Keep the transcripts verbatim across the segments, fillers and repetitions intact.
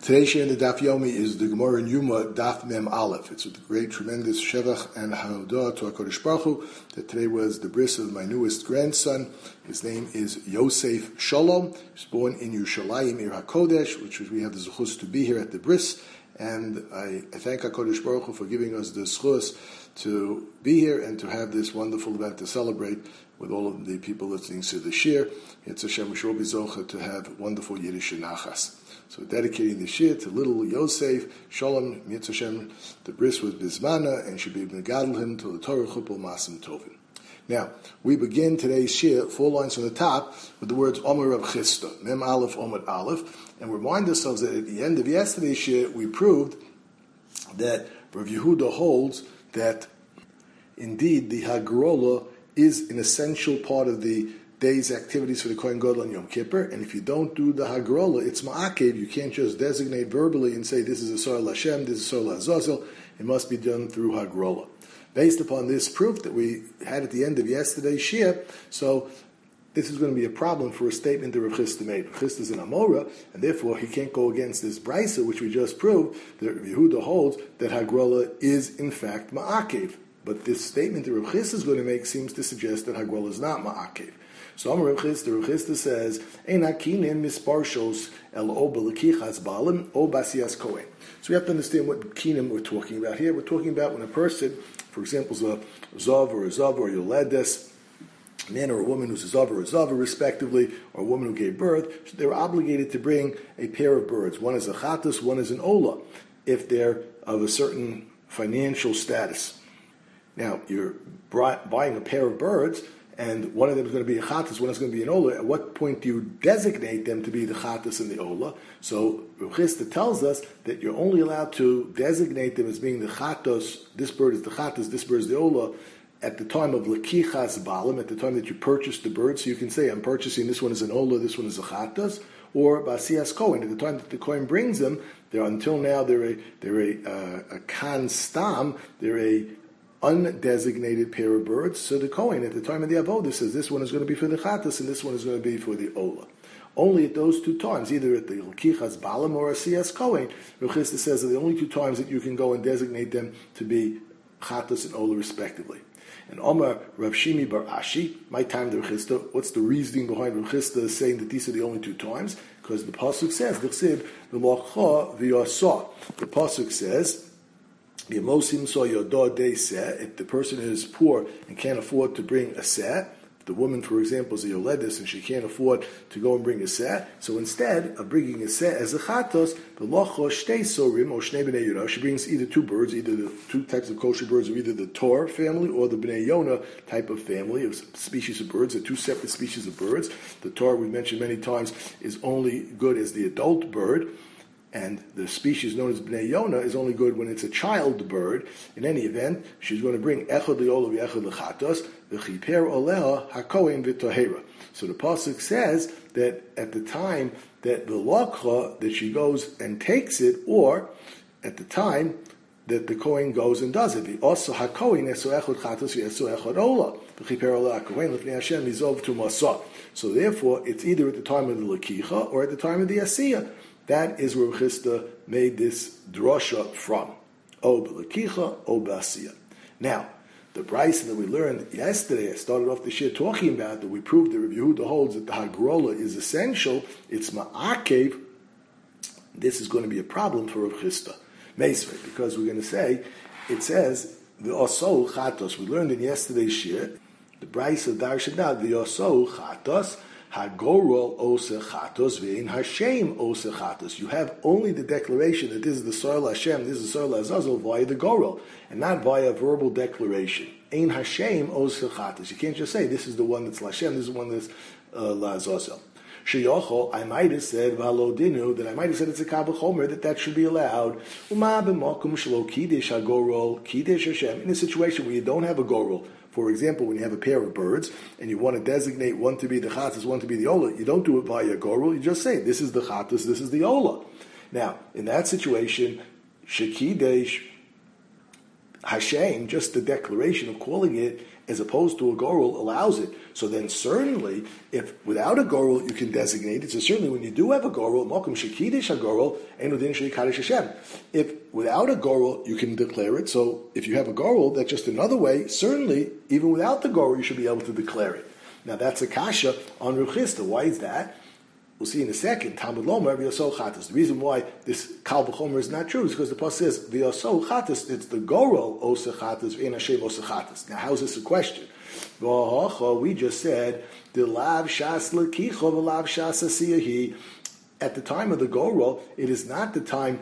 Today's share in the Daf Yomi is the Gemara in Yuma, Daf Mem Aleph. It's with the great, tremendous Shevach and Havodah to HaKadosh Baruch Hu that today was the bris of my newest grandson. His name is Yosef Shalom. He was born in Yerushalayim, Ir HaKodesh, which we have the zechus to be here at the bris. And I, I thank HaKadosh Baruch Hu for giving us the zechus to be here and to have this wonderful event to celebrate with all of the people listening to the shir. It's Hashem Shor Bizocha to have wonderful Yiddish nachas. So dedicating the shir to little Yosef, Shalom, Mitzvah Hashem, the bris was Bizmana, and should be Megadol him to the Torah Chupel Masim Tovin. Now, we begin today's shir, four lines from the top, with the words Omer Rav Chisda, Mem Aleph, Omer Aleph, and remind ourselves that at the end of yesterday's shir, we proved that Rav Yehuda holds that indeed the Hagrola is an essential part of the day's activities for the Kohen Gadol on Yom Kippur, and if you don't do the Hagrola, it's Ma'akev. You can't just designate verbally and say this is a Sor Lashem, this is Sor Lazazel. It must be done through Hagrola. Based upon this proof that we had at the end of yesterday's shir, so this is going to be a problem for a statement that Rav Chisda made. Rav Chisda is an Amora, and therefore he can't go against this Brisa, which we just proved, that Rav Yehuda holds that Hagrola is in fact Ma'akev. But this statement that Rav Chisda is going to make seems to suggest that Hagrola is not Ma'akev. So Amar Rav Chisda, Rav Chisda says, Ein hakinin misparshos el o b'lekichas balim o basias kohen. So we have to understand what kinim we're talking about here. We're talking about when a person, for example, is a zav or a zav or a yoledes, a man or a woman who's a zav or a zav, respectively, or a woman who gave birth, they're obligated to bring a pair of birds. One is a chatus, one is an ola, if they're of a certain financial status. Now, you're buying a pair of birds, and one of them is going to be a chatas, one is going to be an ola. At what point do you designate them to be the chatas and the ola? So Rav Chisda tells us that you're only allowed to designate them as being the chatos. This bird is the chatas, this bird is the ola, at the time of lekichas balim, at the time that you purchase the bird. So you can say, I'm purchasing this one is an ola, this one is a chatas, or basias kohen. At the time that the kohen brings them, they're until now they're a they're a uh, a kan stam, they're a undesignated pair of birds. So the Kohen at the time of the Avodah says this one is going to be for the Chatas and this one is going to be for the Ola. Only at those two times, either at the L'kichas Balam or a Siyas Kohen, Rav Chisda says that the only two times that you can go and designate them to be Chatas and Ola respectively. And Omar Rav Shimi Bar Ashi, my time to Rav Chisda, what's the reasoning behind Rav Chisda saying that these are the only two times? Because the Pasuk says, D'chsib v'locha v'yasah. The Pasuk says, if the person is poor and can't afford to bring a seh, the woman, for example, is a yoledis and she can't afford to go and bring a seh, so instead of bringing a seh as a chatos, she brings either two birds, either the two types of kosher birds of either the Tor family or the Bnei Yonah type of family of species of birds. They're two separate species of birds. The Tor, we mentioned many times, is only good as the adult bird, and the species known as Bnei Yonah is only good when it's a child bird. In any event, she's going to bring Echad Le'olah v'Echad L'chatos v'chiper oleha hakohen v'tohera. So the pasuk says that at the time that the lakha, that she goes and takes it, or at the time that the kohen goes and does it. Also hakohen eso echad chatos v'eso echad olah v'chiper oleha hakohen l'fnei Hashem mizov tu masah. So therefore, it's either at the time of the lakicha or at the time of the asiyah. That is where Rav Chisda made this drasha from. O b'lekicha, o b'asiyah. Now, the brisa that we learned yesterday, I started off the shir talking about that we proved that Rav Yehuda holds that the Hagrola is essential. It's ma'akev. This is going to be a problem for Rav Chisda. Meisvei, because we're going to say, it says, v'osou chatos. We learned in yesterday's shir, the brisa darshanad, v'osou chatos, Hagorol ose chatos ve'in Hashem ose chatos. You have only the declaration that this is the Soil Hashem, this is the Soil Azazel via the Gorol, and not via verbal declaration. Ein Hashem ose chatos. You can't just say this is the one that's Lashem, this is the one that's uh, Lazazel. Sheyochol, I might have said v'halodinu, that I might have said it's a kabel chomer, that that should be allowed. Uma b'makom shelo kiddush hagorol kiddush Hashem. In a situation where you don't have a gorol. For example, when you have a pair of birds and you want to designate one to be the chatas, one to be the ola, you don't do it via gorul, you just say, this is the chatas, this is the ola. Now, in that situation, shekidesh Hashem, just the declaration of calling it as opposed to a gorul allows it. So then certainly, if without a gorul you can designate it, so certainly when you do have a gorul, mokum shekidish a gorul, enudin shekadish Hashem. If without a gorul you can declare it, so if you have a gorul, that's just another way, certainly, even without the gorul, you should be able to declare it. Now that's a kasha on Rav Chisda. Why is that? We'll see in a second. Talmud Lomer v'yosol chatas. The reason why this kal v'chomer is not true is because the pasuk says v'yosol chatas. It's the gorol osa chatas v'ein Hashem osa chatas. Now, how is this a question? We just said the lav shas lekicho v'lav shas asiyahi. At the time of the gorol, it is not the time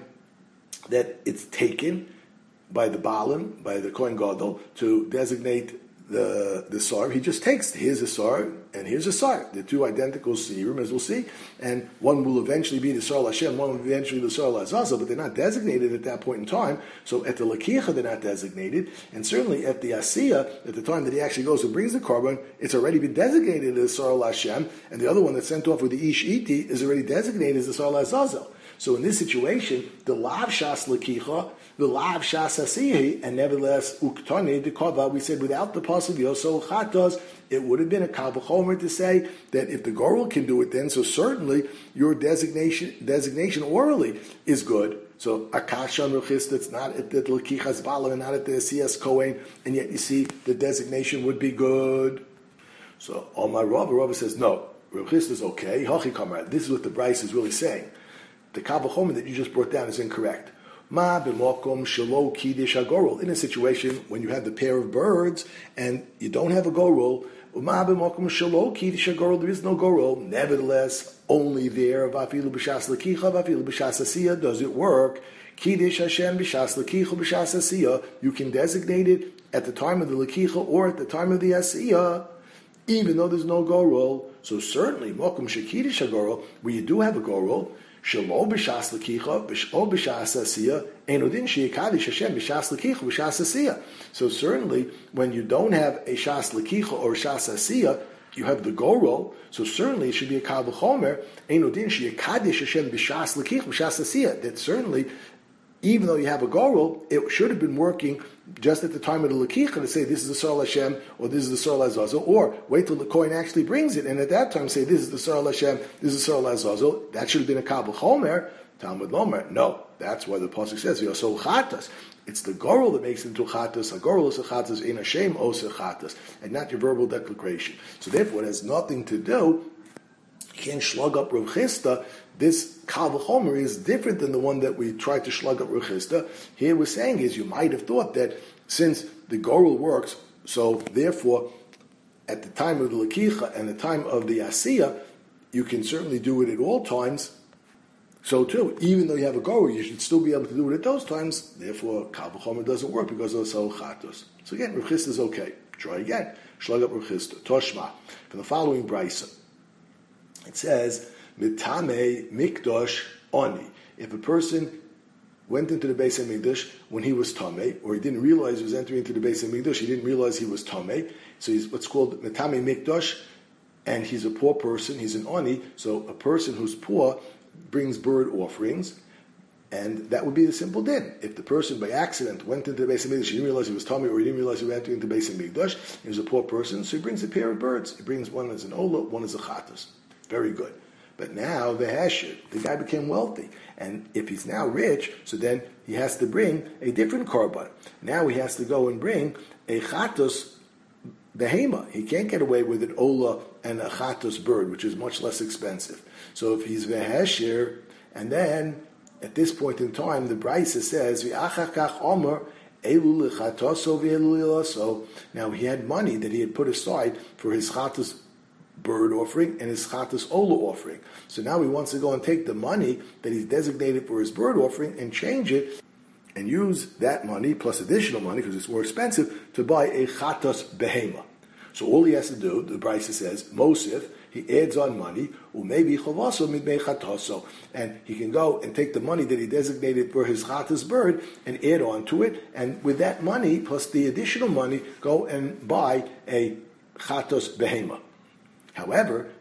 that it's taken by the balim, by the kohen gadol, to designate the the sar. He just takes, here's a sar, and here's a sar. They're two identical serum, as we'll see, and one will eventually be the sar Hashem, one will eventually be the sar Azazel, but they're not designated at that point in time. So at the lakicha, they're not designated, and certainly at the asiya, at the time that he actually goes and brings the korban, it's already been designated as sar Hashem, and the other one that's sent off with the ish iti is already designated as the sar Azazel. So in this situation, the lav shas lakicha, the lav shas asiyahi, and nevertheless uktani dekava, we said without the pasuk yosol chatos, it would have been a kal v'chomer to say that if the gorul can do it, then so certainly your designation designation orally is good. So akasha and ruchis, that's not at the lakichas bala and not at the asiyas kohen, and yet you see the designation would be good. So on my Rava, Rava says no, ruchis is okay. Hachi kamar. This is what the Bryce is really saying. The kal v'chomer that you just brought down is incorrect. Ma b'mokom shelo kiddush agorul. In a situation when you have the pair of birds and you don't have a gorul, ma b'mokom shelo kiddush agorul. There is no gorul. Nevertheless, only there v'afilu b'shas lekicha v'afilu b'shas asiya does it work. Kiddush Hashem b'shas lekicha b'shas asiya. You can designate it at the time of the lekicha or at the time of the asiya, even though there's no gorul. So certainly, mokom shekiddush agorul, where you do have a gorul. Shelo b'shas lekicha, b'shol b'shas asiya, enudin sheyikadish Hashem b'shas lekicha b'shas asiya. So certainly, when you don't have a shas lekicha or shas asiya, you have the gorol. So certainly, it should be a kal v'chomer, enudin sheyikadish Hashem b'shas lekicha b'shas asiya. That certainly, even though you have a gorol, it should have been working just at the time of the lekicha to say this is the sar Hashem or this is the sar Azazel, or wait till the kohen actually brings it, and at that time say this is the sar Hashem, this is the sar Azazel. That should have been a kal v'chomer. Talmud Lomer. No, that's why the pasuk says v'yosol chatas. It's the gorol that makes it into chatas. A gorol is a chatas in Hashem osa chatas, and not your verbal declaration. So therefore, it has nothing to do. You can't slug up Rav Chisda. This kal v'chomer is different than the one that we tried to slug up Rav Chisda. Here we're saying is you might have thought that since the gorul works, so therefore at the time of the lakicha and the time of the asiya, you can certainly do it at all times. So too, even though you have a gorul, you should still be able to do it at those times. Therefore, kal v'chomer doesn't work because of the chatos. So again, Rav Chisda is okay. Try again. Slug up Rav Chisda. Toshma. From the following brisa, it says, Mitame mikdosh oni. If a person went into the Beis HaMikdash when he was tamei, or he didn't realize he was entering into the Beis HaMikdash, he didn't realize he was tamei, so he's what's called Mitame mikdosh, and he's a poor person, he's an oni, so a person who's poor brings bird offerings, and that would be the simple din. If the person by accident went into the Beis HaMikdash, he didn't realize he was tamei, or he didn't realize he was entering into the Beis HaMikdash, he was a poor person, so he brings a pair of birds. He brings one as an ola, one as a chatas. Very good. But now the hesher, the guy became wealthy, and if he's now rich, so then he has to bring a different korban. Now he has to go and bring a chatos behema. He can't get away with an ola and a chatos bird, which is much less expensive. So if he's vehesher, and then at this point in time, the Brisa says v'achakach omer elu lechatoso v'elu lilaso. Now he had money that he had put aside for his chatos bird offering and his chatas ola offering. So now he wants to go and take the money that he's designated for his bird offering and change it and use that money plus additional money because it's more expensive to buy a chatas behema. So all he has to do, the Brisa says, Mosif, he adds on money, or maybe chavaso midmei chataso, and he can go and take the money that he designated for his chatas bird and add on to it, and with that money plus the additional money, go and buy a chatas behema. However,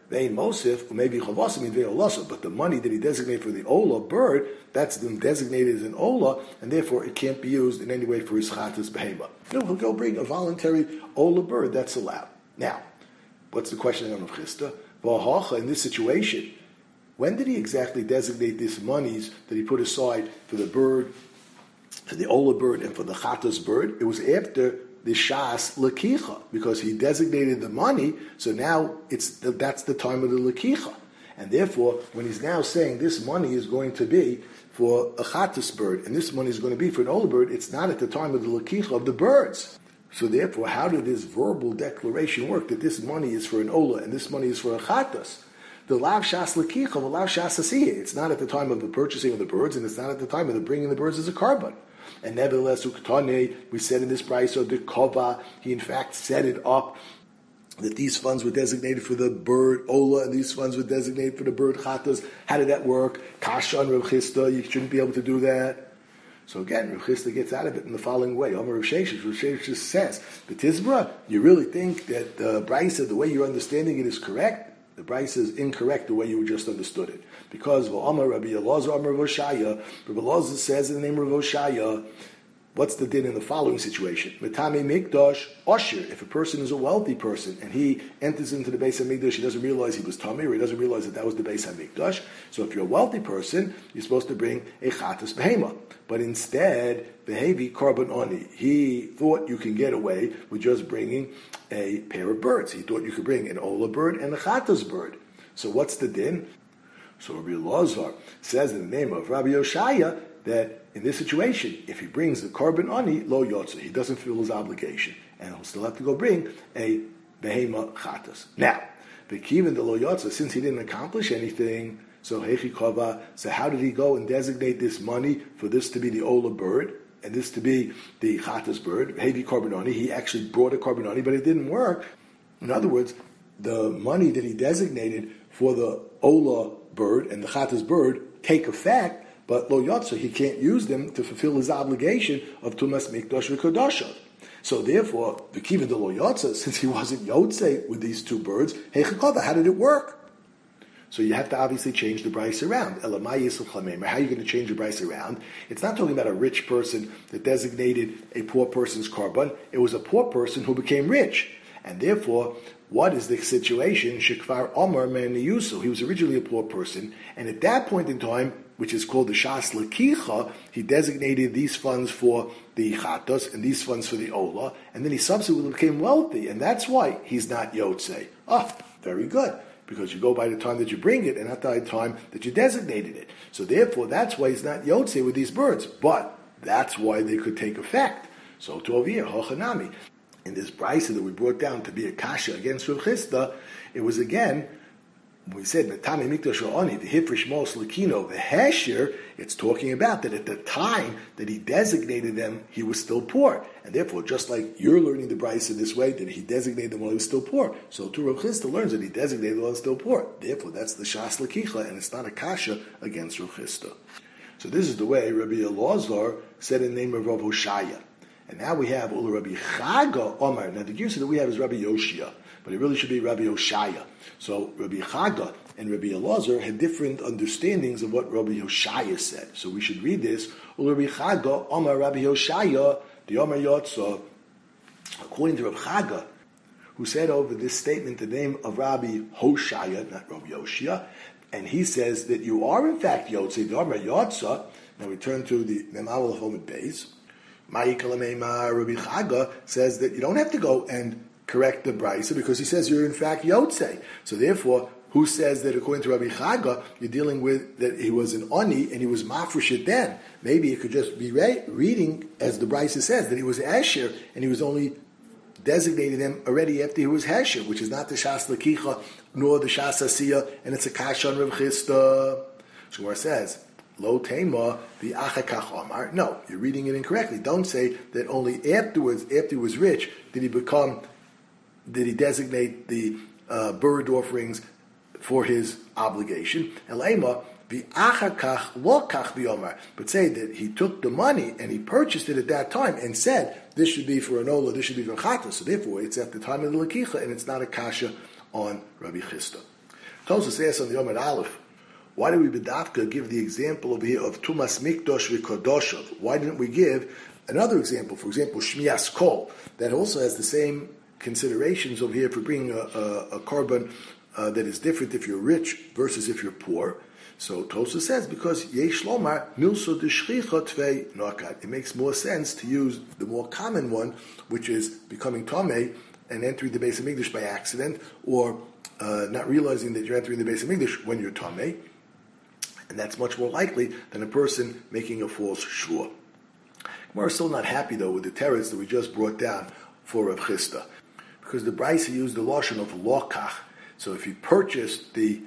Vein Mosif, maybe Chavasim, Ve'olasa, but the money that he designated for the Ola bird, that's then designated as an Ola, and therefore it can't be used in any way for his Chatas Behema. No, he'll go bring a voluntary Ola bird, that's allowed. Now, what's the question on Rav Chisda? V'ahacha, in this situation, when did he exactly designate these monies that he put aside for the bird, for the Ola bird, and for the Chatas bird? It was after the Shas Lakicha, because he designated the money, so now it's that's the time of the Lakicha. And therefore, when he's now saying this money is going to be for a Chatas bird, and this money is going to be for an Ola bird, it's not at the time of the Lakicha of the birds. So therefore, how did this verbal declaration work that this money is for an Ola and this money is for a Chatas? The Lav Shas Lakicha, the Lav Shas Asiyah. It's not at the time of the purchasing of the birds, and it's not at the time of the bringing the birds as a carbon. And nevertheless, Ukatane, we said in this price, so the Kova, he in fact set it up that these funds were designated for the bird Ola, and these funds were designated for the bird Chatas. How did that work? Kasha and Rav Chisda, you shouldn't be able to do that. So again, Rav Chisda gets out of it in the following way. Omer Rav Sheshes, Rav Sheshes says, B'tizbra, you really think that the Brisa, the way you're understanding it is correct? The Brisa is incorrect the way you just understood it. Because V'Amar Rabbi Elazar Amar Rav Oshaya, Rabbi Elazar says in the name of Rav Oshaya, what's the din in the following situation? Metame Mikdash Osher. If a person is a wealthy person and he enters into the Beis HaMikdash, he doesn't realize he was Tamir, or he doesn't realize that that was the Beis HaMikdash. So if you're a wealthy person, you're supposed to bring a Chatas Behema. But instead, Behevi Korban Oni. He thought you can get away with just bringing a pair of birds. He thought you could bring an Ola bird and a Chatas bird. So what's the din? So Rabbi Elazar says in the name of Rabbi Yoshaya that in this situation, if he brings the Korban Ani, lo yotza, he doesn't feel his obligation, and he'll still have to go bring a behema chatas. Now, v'kiven the lo yotza, since he didn't accomplish anything, so hechi kova, so how did he go and designate this money for this to be the Ola bird, and this to be the chatas bird, hevi Korban Ani? He actually brought a Korban Ani, but it didn't work. In other words, the money that he designated for the Ola bird and the chatas bird take effect, but lo yotza, he can't use them to fulfill his obligation of tumas mikdash v'kodasha. So therefore, the kiva de lo yotza, since he wasn't yotze with these two birds, heichakova, how did it work? So you have to obviously change the brisa around. Elamai yisel chamemer. How are you going to change the brisa around? It's not talking about a rich person that designated a poor person's korban. It was a poor person who became rich, and therefore, what is the situation? Shekvar Omar men Yusu. He was originally a poor person, and at that point in time, which is called the Shas Lakicha, he designated these funds for the Chatos and these funds for the Ola, and then he subsequently became wealthy, and that's why he's not Yotzei. Ah, very good, because you go by the time that you bring it, and not by the time that you designated it. So therefore, that's why he's not Yotzei with these birds, but that's why they could take effect. So to over here, Hochanami. In this brisa that we brought down to be a kasha against Rav Chisda, it was again, we said, Metame Mikdash Oni, the Hifrish Mos Lakino, the Hesher, it's talking about that at the time that he designated them, he was still poor. And therefore, just like you're learning the brisa this way, that he designated them while he was still poor, so too Rav Chisda learns that he designated them while he was still poor. Therefore, that's the Shas Lakicha, and it's not a kasha against Rav Chisda. So this is the way Rabbi Elazar said in the name of Rav Hoshaya. And now we have Ula Rabbi Chaga Omar. Now the Girsa that we have is Rabbi Yoshia, but it really should be Rabbi Hoshaya. So Rabbi Chaga and Rabbi Elazar had different understandings of what Rabbi Hoshaya said. So we should read this. Ula Rabbi Chaga Omar Rabbi Hoshaya, the Omar Yotza, according to Rabbi Chaga, who said over this statement the name of Rabbi Hoshaya, not Rabbi Yoshia, and he says that you are in fact Yotze, the Omar Yotza. Now we turn to the Memawal of Homid Beis. Ma'ikalamema Rabbi Chaga says that you don't have to go and correct the brisa because he says you're in fact Yotze. So therefore, who says that according to Rabbi Chaga, you're dealing with that he was an Oni and he was mafresh it then? Maybe it could just be re- reading as the brisa says that he was Asher and he was only designating them already after he was Hesher, which is not the Shas Lakicha nor the Shas Asiyah, and it's a Kasha on Rav Chisda. Shmuel says, Lo tema the achakach omar. No, you're reading it incorrectly. Don't say that only afterwards, after he was rich, did he become, did he designate the uh, bird offerings for his obligation. Elema the achakach lokach biomar. But say that he took the money and he purchased it at that time and said this should be for an ola, this should be for chata. So therefore, it's at the time of the lakicha and it's not a kasha on Rabbi Chisda. Tosfos asks on the Yom Aleph, why did we bedafka give the example over here of Tumas Mikdosh v'Kodoshav? Why didn't we give another example? For example, Shmias Kol, that also has the same considerations over here for bringing a, a, a korban uh, that is different if you're rich versus if you're poor. So Tosfos says, because Yesh Lomar Milso Deshchicha Tvei Nokat, it makes more sense to use the more common one, which is becoming Tomei and entering the Beis HaMikdash by accident, or uh, not realizing that you're entering the Beis HaMikdash when you're Tomei. And that's much more likely than a person making a false shvua. We're still not happy, though, with the teretz that we just brought down for Rav Chisda, because the Brisa used the lashon of lokach. So if he purchased the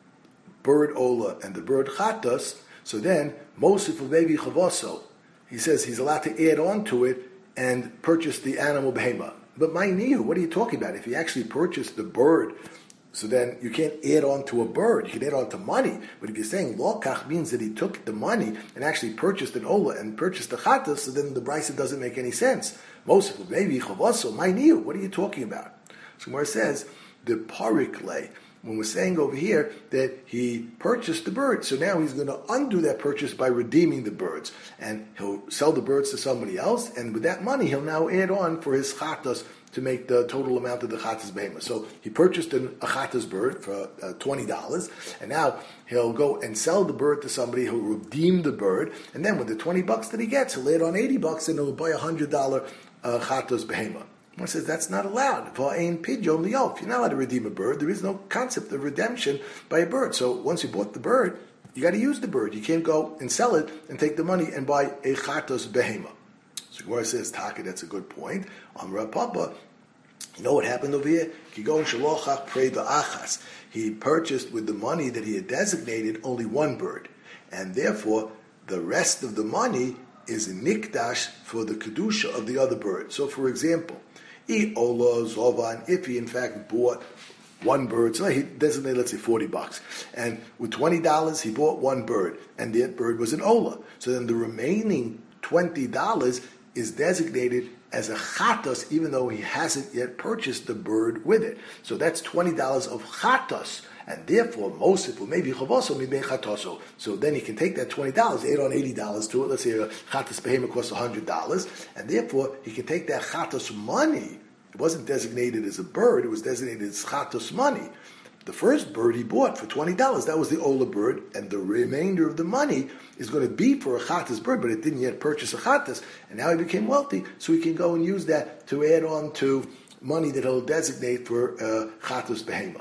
bird ola and the bird chatas, so then mosif uvevi chavoso, he says he's allowed to add on to it and purchase the animal behema. But my niyu, what are you talking about? If he actually purchased the bird, so then you can't add on to a bird. You can add on to money. But if you're saying lokach means that he took the money and actually purchased an ola and purchased the chatas, so then the brisa doesn't make any sense. Most of maybe chavaso, my niyu. What are you talking about? So Gemara says the parik lay. When we're saying over here that he purchased the bird, so now he's going to undo that purchase by redeeming the birds, and he'll sell the birds to somebody else, and with that money he'll now add on for his chatas to make the total amount of the chatas behema. So he purchased an, a chatas bird for uh, twenty dollars, and now he'll go and sell the bird to somebody who'll redeem the bird, and then with the twenty bucks that he gets, he'll add on eighty bucks, and he'll buy a one hundred dollars uh, chatas behema. One says that's not allowed. If you're not allowed to redeem a bird, there is no concept of redemption by a bird. So once you bought the bird, you got to use the bird. You can't go and sell it and take the money and buy a chatos behema. So Gemara says, Taka, that's a good point. Amra Papa, you know what happened over here? Kigon shalochach prei ba'achas. He purchased with the money that he had designated only one bird, and therefore the rest of the money is a nikdash for the kedusha of the other bird. So, for example, Ola Zovan, if he in fact bought one bird, so he designated, let's say, forty bucks, and with twenty dollars he bought one bird, and that bird was an Ola. So then the remaining twenty dollars is designated as a chatos, even though he hasn't yet purchased the bird with it. So that's twenty dollars of chatos, and therefore mosif maybe chavoso maybe chatoso. So then he can take that twenty dollars, add on eighty dollars to it. Let's say a chatos behema costs a hundred dollars, and therefore he can take that chatos money. It wasn't designated as a bird; it was designated as chatos money. The first bird he bought for twenty dollars, that was the Ola bird, and the remainder of the money is going to be for a chatas bird, but it didn't yet purchase a chatas, and now he became wealthy, so he can go and use that to add on to money that he'll designate for uh, chatas behema.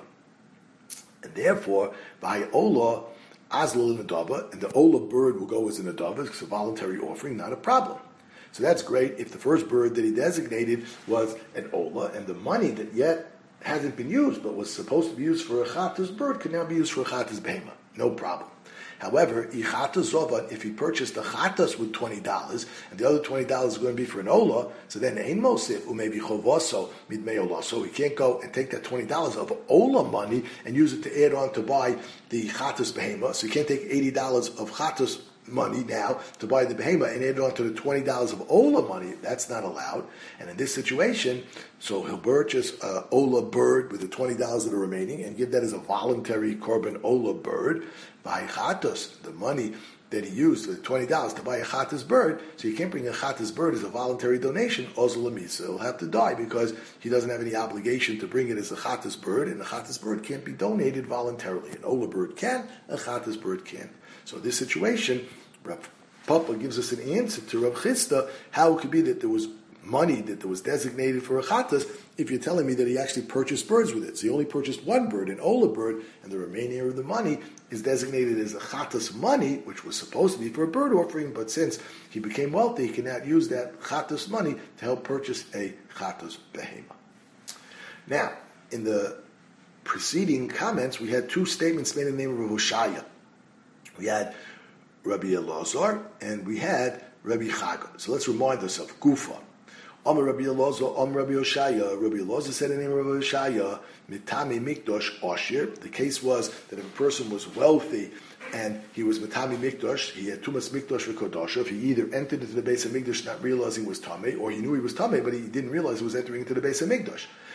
And therefore, by Ola, Azlul in Adaba, and the Ola bird will go as an Adaba, it's a voluntary offering, not a problem. So that's great if the first bird that he designated was an Ola, and the money that yet hasn't been used, but was supposed to be used for a chatas bird, could now be used for a chatas behema. No problem. However, ichatas zovan, if he purchased a chatas with twenty dollars, and the other twenty dollars is going to be for an ola, so then ein mosif, or maybe chovaso, midmei ola. So he can't go and take that twenty dollars of ola money and use it to add on to buy the chatas behema. So he can't take eighty dollars of chatas money now to buy the behema and add on to the twenty dollars of ola money. That's not allowed. And in this situation, so he'll purchase a ola bird with the twenty dollars that are remaining and give that as a voluntary korban ola bird. By chatos, the money that he used, the twenty dollars to buy a chatas bird, so you can't bring a chatas bird as a voluntary donation, ozul lamisa. He'll have to die because he doesn't have any obligation to bring it as a chatas bird, and a chatas bird can't be donated voluntarily. An ola bird can, a chatas bird can't. So in this situation, Rav Papa gives us an answer to Rav Chisda, how it could be that there was money that was designated for a chatas if you're telling me that he actually purchased birds with it. So he only purchased one bird, an ola bird, and the remaining of the money is designated as a chatas money, which was supposed to be for a bird offering, but since he became wealthy, he can now use that chatas money to help purchase a chatas behema. Now, in the preceding comments, we had two statements made in the name of Rav Hoshaya. We had Rabbi Elazar, and we had Rabbi Chaga. So let's remind ourselves, Gufa. Amar Rabbi Elazar, Amar Rabbi Hoshaya. Rabbi Elazar said in the name of Rabbi Hoshaya, Mitami Mikdosh Ashir. The case was that if a person was wealthy and he was Mitami Mikdosh, he had Tumas Mikdosh v'Kodosha. If he either entered into the Beis HaMikdash not realizing it was Tameh, or he knew he was Tameh, but he didn't realize he was entering into the Beis HaMikdash.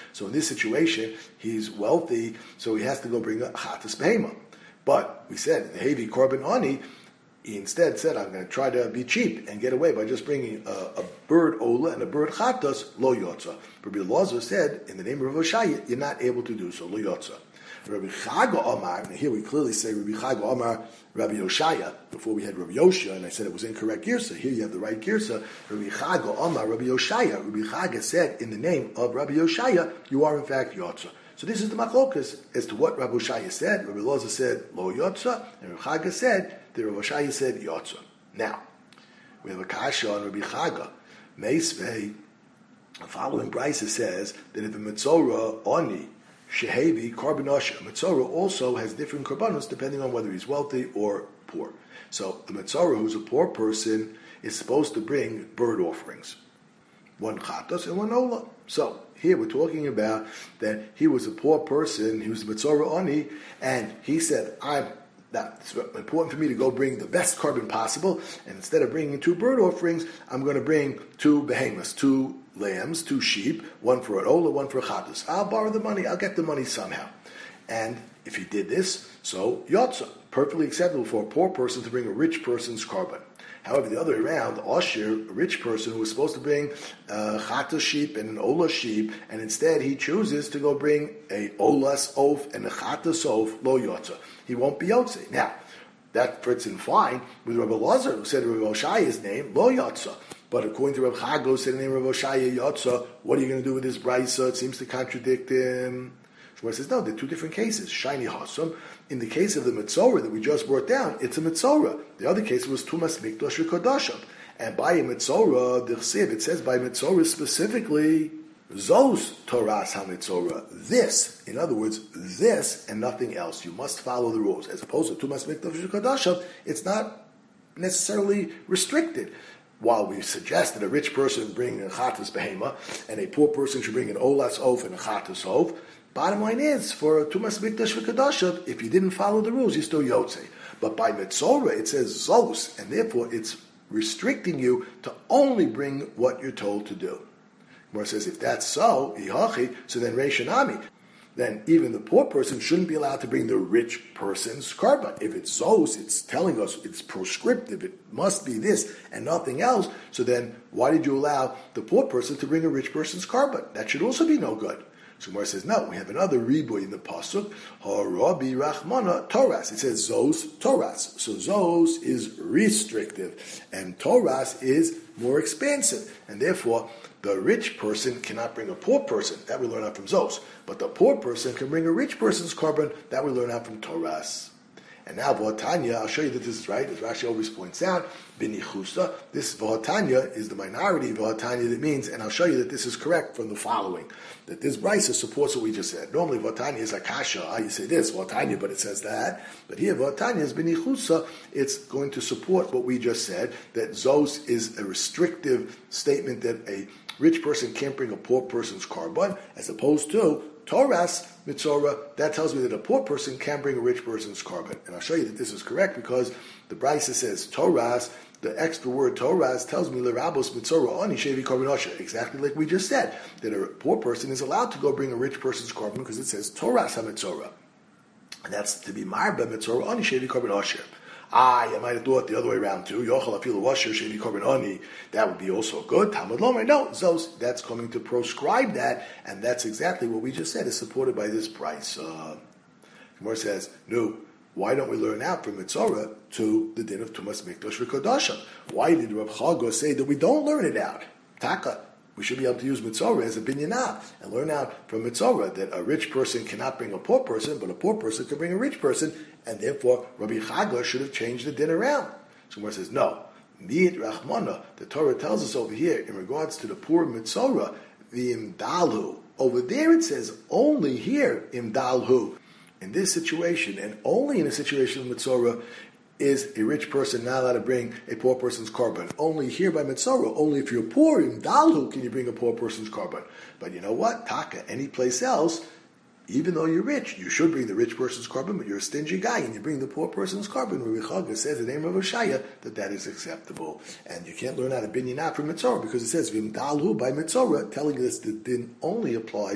So in this situation, he's wealthy, so he has to go bring a chatas behema. But we said, the heavy korban ani, he instead said, I'm going to try to be cheap and get away by just bringing a, a bird ola and a bird chatas, lo yotza. Rabbi Elazar said, in the name of Rav Oshaya, you're not able to do so, lo yotza. Rabbi Chaga Omar, and here we clearly say Rabbi Chaga Omar, Rabbi Yoshaya, before we had Rabbi Yosha, and I said it was incorrect girsa. Here you have the right girsa. Rabbi Chaga Omar, Rabbi Yoshaya. Rabbi Chaga said, in the name of Rabbi Yoshaya, you are in fact yotza. So this is the machlokas as to what Rabbi Yoshaya said. Rabbi Elazar said, lo yotza, and Rabbi Chaga said, that Rabbi Yoshaya said yotza. Now, we have a kasha on Rabbi Chaga. Meisvei, the following brisa says that if a mitzorah oni shehevi karbanosha, mitzorah also has different karbanos depending on whether he's wealthy or poor. So the mitzorah, who's a poor person, is supposed to bring bird offerings, one chatos and one ola. So here we're talking about that he was a poor person, he was a mitzorah oni, and he said, I'm Now, it's important for me to go bring the best carbon possible, and instead of bringing two bird offerings, I'm going to bring two behemoths, two lambs, two sheep, one for an ola, one for a chatas. I'll borrow the money, I'll get the money somehow. And if he did this, so yotza, perfectly acceptable for a poor person to bring a rich person's carbon. However, the other way around, Osher, a rich person who was supposed to bring a chata sheep and an ola sheep, and instead he chooses to go bring a olas oaf and a chatas oaf, lo yotza. He won't be yotze. Now, that fits in fine with Rabbi Elazar, who said Rabbi Oshaya's name, lo yotza. But according to Rabbi Chaga, who said the name of Rabbi Oshaya, yotza, what are you going to do with this brisa? It seems to contradict him. Shmuel says, no, they're two different cases. Shiny Hasam. In the case of the Mitzorah that we just brought down, it's a Mitzorah. The other case was Tumas Mikdash Kodashim. And by a Mitzorah, the Chsiv, it says by Mitzorah specifically, Zos Toras HaMitzorah. This, in other words, this and nothing else. You must follow the rules. As opposed to Tumas Mikdash Kodashim, it's not necessarily restricted. While we suggest that a rich person bring a chatas behema and a poor person should bring an olas oaf and a chatas oaf, bottom line is, for Tumas Mikdash v'Kadashav, if you didn't follow the rules, you're still Yotze. But by Mitzorah, it says Zos, and therefore it's restricting you to only bring what you're told to do. Where it says, if that's so, Ihachi, so then Reishanami, then even the poor person shouldn't be allowed to bring the rich person's carbon. If it's Zos, it's telling us, it's prescriptive, it must be this and nothing else, so then why did you allow the poor person to bring a rich person's carbon? That should also be no good. So Gemara says, no, we have another riboy in the pasuk, Harabi Rachmana Toras. It says Zos Toras. So Zos is restrictive, and Toras is more expansive. And therefore, the rich person cannot bring a poor person. That we learn out from Zos. But the poor person can bring a rich person's carbon. That we learn out from Toras. And now V'Hatanya, I'll show you that this is right, as Rashi always points out, B'nichusa, this V'Hatanya is the minority V'Hatanya that means, and I'll show you that this is correct from the following, that this brisa supports what we just said. Normally V'Hatanya is a kasha, ah, you say this, V'Hatanya, but it says that. But here V'Hatanya is B'nichusa, it's going to support what we just said, that Zos is a restrictive statement that a rich person can't bring a poor person's carbon, as opposed to Toras Mitzorah, that tells me that a poor person can bring a rich person's carbon. And I'll show you that this is correct because the brisa says Toras, the extra word Toras tells me L'Rabos Mitzorah Ani Shevi Karbanosha, exactly like we just said, that a poor person is allowed to go bring a rich person's carbon because it says Toras HaMitzorah. And that's to be Marba Mitzorah Ani Shevi Karbanosha. Ah, you might have thought the other way around too. Yochel afilu washer shevi korban oni. That would be also good. Talmud Lomer. No, Zos. That's coming to proscribe that, and that's exactly what we just said is supported by this price. Uh, Gemara says, no. Why don't we learn out from Mitzorah to the din of Tumas Mikdash v'Kodashim? Why did Rav Chaga say that we don't learn it out? Taka. We should be able to use Mitzorah as a binyanah and learn out from Mitzorah that a rich person cannot bring a poor person, but a poor person can bring a rich person, and therefore Rabbi Chaga should have changed the din around. So Gemara says, no. Mi'it Rachmana, the Torah tells us over here, in regards to the poor Mitzorah, the Imdalhu. Over there it says, only here, Imdalhu. In this situation, and only in a situation of Mitzorah, is a rich person not allowed to bring a poor person's carbon. Only here by Mitzorah, only if you're poor, in Dalhu, can you bring a poor person's carbon. But you know what? Taka, any place else, even though you're rich, you should bring the rich person's carbon, but you're a stingy guy and you bring the poor person's carbon. Rabbi Chaga says in the name of Oshaya that that is acceptable. And you can't learn out of binyanah from Mitzorah because it says Vim Dalhu by Mitzorah, telling us that din only applies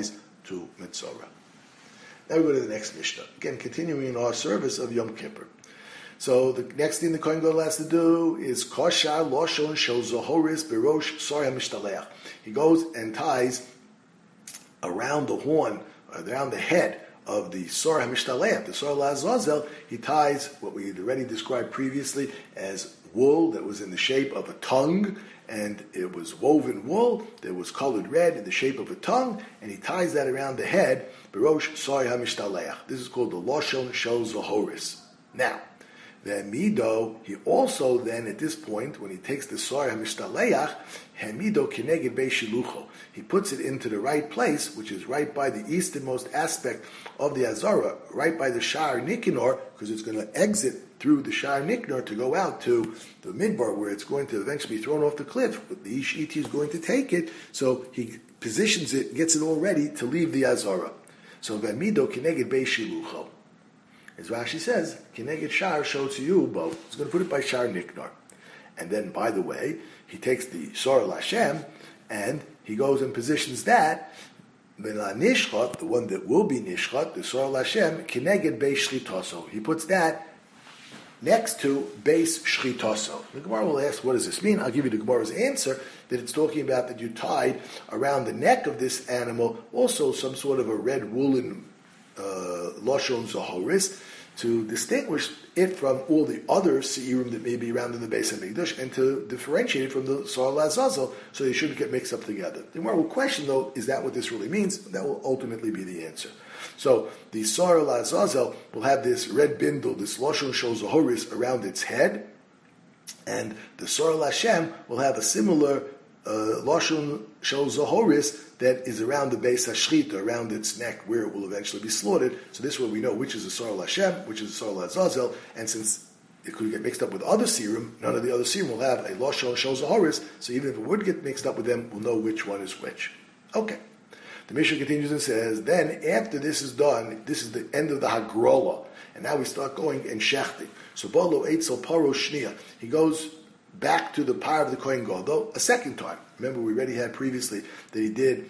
to Metzora. Now we go to the next Mishnah. Again, continuing in our service of Yom Kippur. So the next thing the Kohen Gadol has to do is Koshar Loshon Shel Zohoris Berosh Sor HaMishtaleach. He goes and ties around the horn, around the head of the Sor HaMishtaleach, the Sor LaZazel, he ties what we had already described previously as wool that was in the shape of a tongue, and it was woven wool that was colored red in the shape of a tongue, and he ties that around the head, Berosh Sor HaMishtaleach. This is called the Loshon Shel Zohoris. Now, the Mido, he also then, at this point, when he takes the Sor HaMishtaleach, Hemido Kineged Bei Shilucho. He puts it into the right place, which is right by the easternmost aspect of the Azara, right by the Sha'ar Nikanor, because it's going to exit through the Sha'ar Nikanor to go out to the Midbar, where it's going to eventually be thrown off the cliff. But the Ish Iti is going to take it, so he positions it, gets it all ready to leave the Azara. So Hemido Kineged Bei Shilucho. As Rashi says, Kineged Sha'ar shows to you both. He's going to put it by Sha'ar Nikanor. And then, by the way, he takes the Sor LaShem, and he goes and positions that, Nishchat, the one that will be Nishchat, the Sor LaShem, Kineged Beis Shlitoso. He puts that next to Beis Shlitoso. The Gemara will ask, what does this mean? I'll give you the Gemara's answer, that it's talking about that you tied around the neck of this animal also some sort of a red woolen uh, Loshon Zohoris, to distinguish it from all the other seirim that may be around in the Beis HaMikdash, and to differentiate it from the Sor LaZazel, so they shouldn't get mixed up together. The Gemara will question, though, is that what this really means? That will ultimately be the answer. So the Sor LaZazel will have this red bindle, this Loshon Shel Zohoris around its head, and the Sor LaShem will have a similar uh, Loshon Shel Zohoris that is around the base hashchita, around its neck, where it will eventually be slaughtered. So this way we know which is the Sor LaShem, which is the Sor LaZazel, and since it could get mixed up with other serum, none of the other serum will have a Loshon Shel Zohoris, so even if it would get mixed up with them, we'll know which one is which. Okay. The Mishnah continues and says, then after this is done, this is the end of the Hagrola, and now we start going and shechting. So Bolo Eitzel Paro Shnia, he goes back to the par of the Kohen Gadol a second time. Remember, we already had previously that he did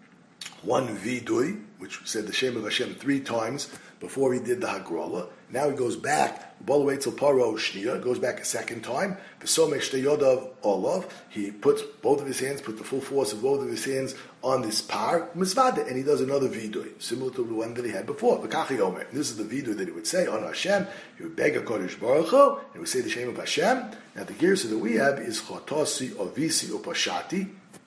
one vidui, which said the Shem of Hashem three times before he did the Hagrola. Now he goes back, Bolwetzel Paro Shnia, goes back a second time. V'somech Shteyodav Olav, he puts both of his hands, put the full force of both of his hands on this par, Mizvada, and he does another vidui, similar to the one that he had before. V'kachi Omer. This is the vidui that he would say on Hashem. He would beg a Kodesh Baruch Hu, and he would say the Shem of Hashem. Now the girsa that we have is Chotosi, Ovisi, Upashati,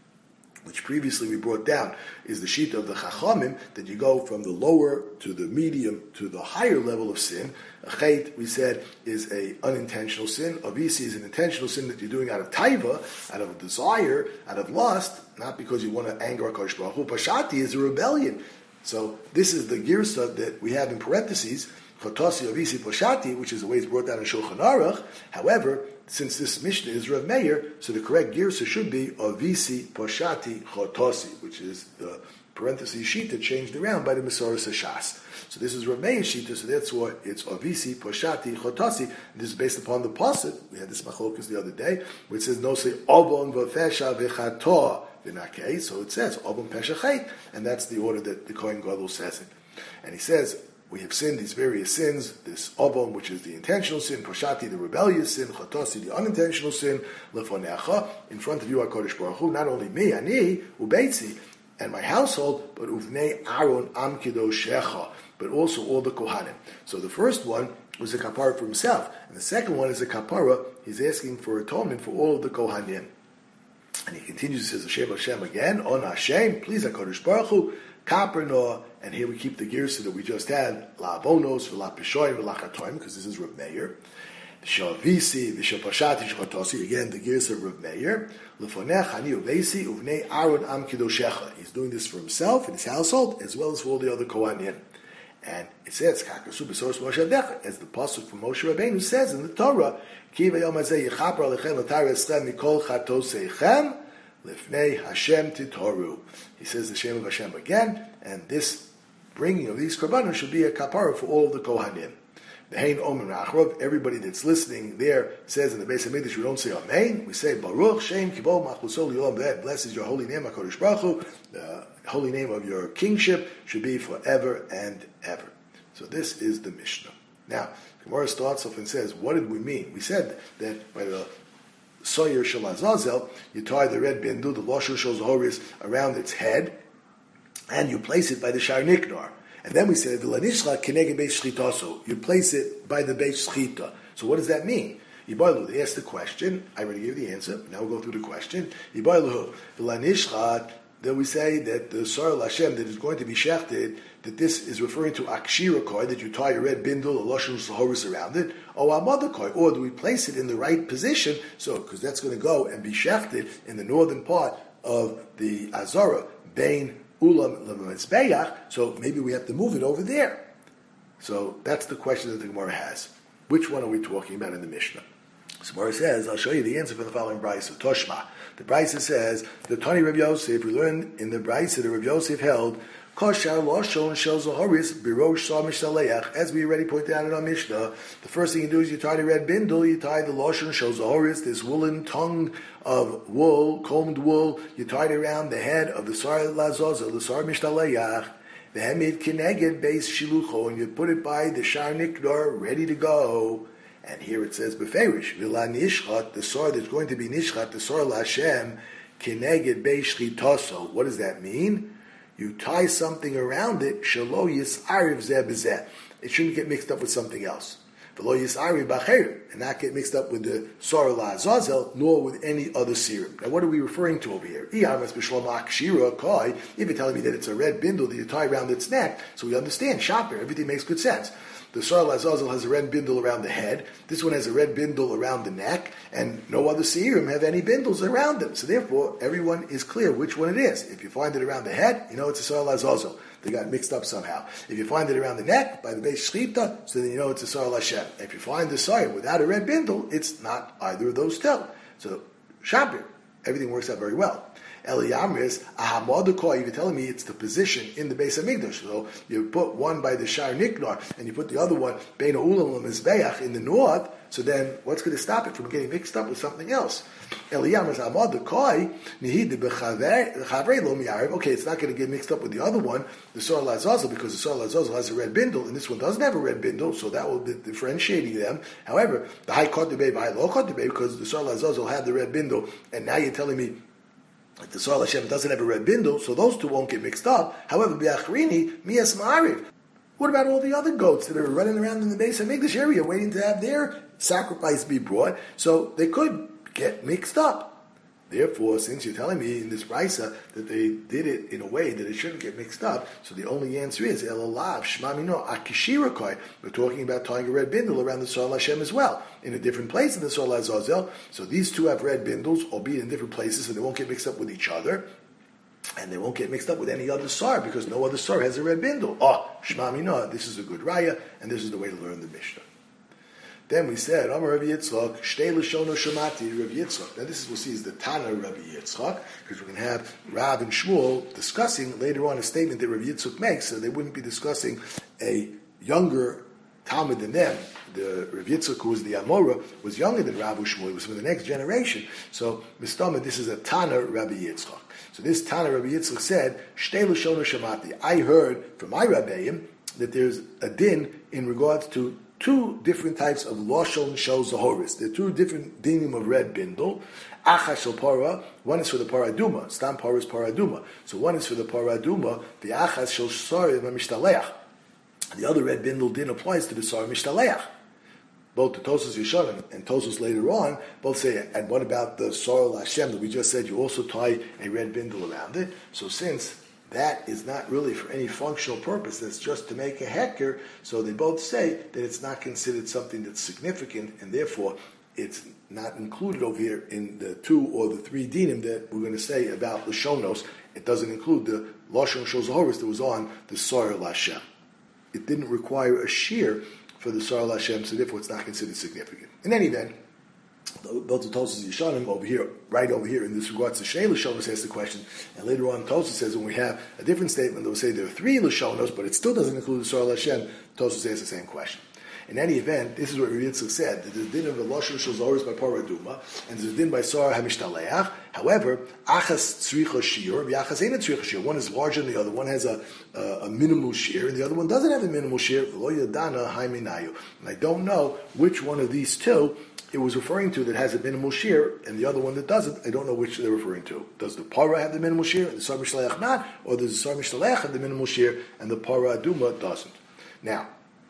which previously we brought down, is the sheet of the Chachamim, that you go from the lower to the medium to the higher level of sin. A chait, we said, is a unintentional sin. Avisi is an intentional sin that you're doing out of taiva, out of a desire, out of lust, not because you want to anger HaKadosh Baruch Hu. Pashati is a rebellion. So this is the girsa that we have in parentheses, Chotasi Avisi Pashati, which is the way it's brought down in Shulchan Aruch. However, since this Mishnah is Rav Meir, so the correct girsa should be Avisi Pashati Chotasi, which is the parentheses shita changed around by the Mesoros Hashas. So this is Rav Meir's shita, so that's why it's Avisi Pashati Chotasi. This is based upon the pasuk. We had this machlokas the other day, where it says no say Avon V'Fesha V'Chato V'Nakei. So it says Avon Pesha Chait, and that's the order that the Kohen Gadol says it. And he says, we have sinned these various sins, this Obon, which is the intentional sin, Pashati, the rebellious sin, Chatasi, the unintentional sin, Lefonecha, in front of you, HaKadosh Baruch Hu, not only me, Ani, Ubeitzi, and my household, but Uvnei Aaron Am Kidoshecha, but also all the Kohanim. So the first one was a kapara for himself, and the second one is a kapara, he's asking for atonement for all of the Kohanim. And he continues, he says, Hashem Hashem again, On Hashem, please HaKadosh Baruch Hu, Kaperno, and here we keep the girsa that we just had, La Abonos, V'la Peshoim, V'la Chatoim, because this is Rav Meir. V'shavisi, V'shapashati, Shchatosi, again, the girsa of Rav Meir. L'fonech, Hani Uvesi, Uvnei Aaron Am Kidoshecha. He's doing this for himself and his household, as well as for all the other Kohanim. And it says, Kakasu B'soros Moshe Avdecha, as the pasuk from Moshe Rabbeinu says in the Torah, Ki v'yom hazeh yichaper alechem l'tar eschem mikol chatoseichem, Lifnei Hashem Titoru. He says the Shem of Hashem again, and this bringing of these korbanos should be a kapara for all of the Kohanim. The Hein Omer Nachrov, everybody that's listening there says in the Beis HaMikdash, we don't say Amen, we say Baruch Shem Kibol Machlusol Yolam Ved, blessed is your holy name, HaKadosh Baruch Hu, the holy name of your kingship should be forever and ever. So this is the Mishnah. Now, Gemara starts off and says, what did we mean? We said that by the Soyer Shel Azazel, you tie the red bindu, the Lashon Shel Zahoris, around its head, and you place it by the Shar Niknar. And then we said, the Lanishcha Keneged Beis Shchitaso, you place it by the Beis Shchita. So what does that mean? Yibaylu, they asked the question, I already gave the answer, now we'll go through the question. Yibaylu, the Lanishcha, then we say that the Sar Hashem that is going to be shechted, that this is referring to Akshira Koi, that you tie a red bindle, a Lashon Zahoris around it, or Amada Koi, or do we place it in the right position, so, because that's going to go and be shechted in the northern part of the Azara, Bain Ulam Lemezbeach, so maybe we have to move it over there. So that's the question that the Gemara has. Which one are we talking about in the Mishnah? So Gemara says, I'll show you the answer for the following Brisa. Toshma. The Brisa says, the Tani Rav Yosef, we learned in the Brisa that Rav Yosef held, Koshar Loshon Shel Zahoris Birosh Sar Mishtaleach. As we already pointed out in our Mishnah, the first thing you do is you tie the red bindle, you tie the Loshon Shel Zahoris, this woolen tongue of wool, combed wool, you tie it around the head of the Sar Lazozel, the Sar Mishtaleach, the Hemid Kineged Beis Shilucho, and you put it by the Shar Nikdor, ready to go. And here it says, Beferish, Vila Nishchat, the Sar that's going to be Nishchat, the Sar Lashem, Kineged Beis Shchitaso. What does that mean? You tie something around it, shelo yisariv zeh b'zeh. It shouldn't get mixed up with something else. V'lo yisariv b'cher, and not get mixed up with the sar la'azazel, nor with any other serum. Now, what are we referring to over here? If you're telling me that it's a red bindle that you tie around its neck, so we understand, shopper, everything makes good sense. The Sar Lazazel has a red bindle around the head. This one has a red bindle around the neck, and no other Seirim have any bindles around them. So therefore, everyone is clear which one it is. If you find it around the head, you know it's a Sar Lazazel. They got mixed up somehow. If you find it around the neck, by the Beis Shchita, so then you know it's a Sar Lashem. If you find the Sar without a red bindle, it's not either of those two. So, Shabir, everything works out very well. Eliyamris, ahamadukoi, you're telling me it's the position in the Beis HaMikdash. So you put one by the Shar Niknar, and you put the other one, Bein Ulam Lemezbeach, in the north, so then what's going to stop it from getting mixed up with something else? Eliyamris, ahamadukoi, nihid b'chavrei lo miyariv. Okay, it's not going to get mixed up with the other one, the Sar Lazazel, because the Sar Lazazel has a red bindle, and this one doesn't have a red bindle, so that will be differentiating them. However, the high kotibay, the high low kotibay, because the Sar Lazazel had the red bindle, and now you're telling me like the Sar Hashem doesn't have a red bindle, so those two won't get mixed up. However, Biachrini, Mias Ma'ariv. What about all the other goats that are running around in the Beis HaMikdash area waiting to have their sacrifice be brought? So they could get mixed up. Therefore, since you're telling me in this Brisa that they did it in a way that it shouldn't get mixed up, so the only answer is Elalav Shmamino Akishirakai. We're talking about tying a red bindle around the Sar Hashem as well, in a different place in the Sar Lazazel. So these two have red bindles, albeit in different places, so they won't get mixed up with each other. And they won't get mixed up with any other Sar, because no other Sar has a red bindle. Oh, Shmamino, this is a good raya, and this is the way to learn the Mishnah. Then we said, Amar Rabbi Yitzchak, Shtei L'shono Shemati, Rabbi Yitzchak. Now this is, we'll see, is the Tana Rabbi Yitzchak, because we're going to have Rav and Shmuel discussing later on a statement that Rabbi Yitzchak makes, so they wouldn't be discussing a younger Talmud than them. The Rabbi Yitzchak, who was the Amora, was younger than Rav and Shmuel. He was from the next generation. So, Mistama, this is a Tana Rabbi Yitzchak. So this Tana Rabbi Yitzchak said, Shtei L'shono Shemati. I heard from my Rabbeim that there's a din in regards to two different types of Loshon Shel Zahoris. There are two different dinim of red bindle. Achas Shel Para, one is for the Paraduma. Stam Para is Paraduma. So one is for the Paraduma, the Achas Shel Sar Mishtaleach. The other red bindle din applies to the Sar Mishtaleach. Both the Tosos Yeshanim and Tosos later on both say, and what about the Sar Hashem that we just said, you also tie a red bindle around it. So since that is not really for any functional purpose, that's just to make a hecker, so they both say that it's not considered something that's significant, and therefore it's not included over here in the two or the three dinim that we're going to say about the Shonos. It doesn't include the Lashon Shel Zahoris that was on the Sar Lashem. It didn't require a shear for the Sar Lashem, so therefore it's not considered significant. In any event, both the Tosos Yeshanim over here, right over here in this regards to Shnei Lashonos, asks the question, and later on Tosos says when we have a different statement, they'll say there are three Lashonos, but it still doesn't include the Sar Lashem. Tosos asks the same question. In any event, this is what Rav Yitzchak said, that there's din of the Lashon Shel Zoros by Paraduma, and there's din by Sar HaMishtaleach. However, Achas Tzricha Shir, Achas Eina Tzricha Shir. One is larger than the other. One has a, a, a minimal shear, and the other one doesn't have a minimal shear. V'lo Yadana Haiminayu. And I don't know which one of these two it was referring to that has a minimal shear, and the other one that doesn't. I don't know which they're referring to. Does the Para have the minimal shear, and the Sar Mishtaleach not? Or does the Sar Mishtaleach have the minimal shear, and the Para Aduma doesn't? Now,